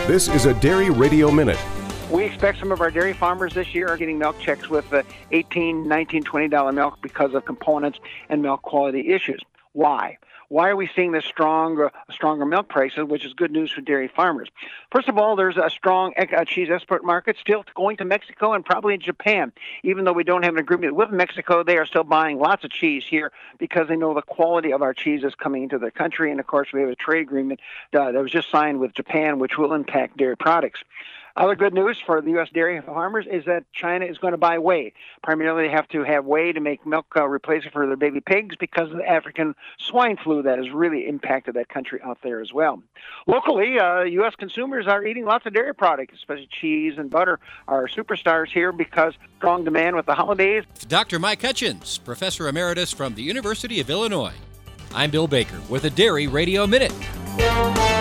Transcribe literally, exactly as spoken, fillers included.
This is a Dairy Radio Minute. We expect some of our dairy farmers this year are getting milk checks with uh, eighteen dollars, nineteen dollars, twenty dollars milk because of components and milk quality issues. Why? Why are we seeing this stronger, stronger milk prices, which is good news for dairy farmers? First of all, there's a strong uh, cheese export market still going to Mexico and probably Japan. Even though we don't have an agreement with Mexico, they are still buying lots of cheese here because they know the quality of our cheese is coming into their country. And, of course, we have a trade agreement uh, that was just signed with Japan, which will impact dairy products. Other good news for the U S dairy farmers is that China is going to buy whey. Primarily, they have to have whey to make milk uh, replacement for their baby pigs because of the African swine flu that has really impacted that country out there as well. Locally, uh, U S consumers are eating lots of dairy products, especially cheese and butter are superstars here because strong demand with the holidays. Doctor Mike Hutchins, Professor Emeritus from the University of Illinois. I'm Bill Baker with a Dairy Radio Minute.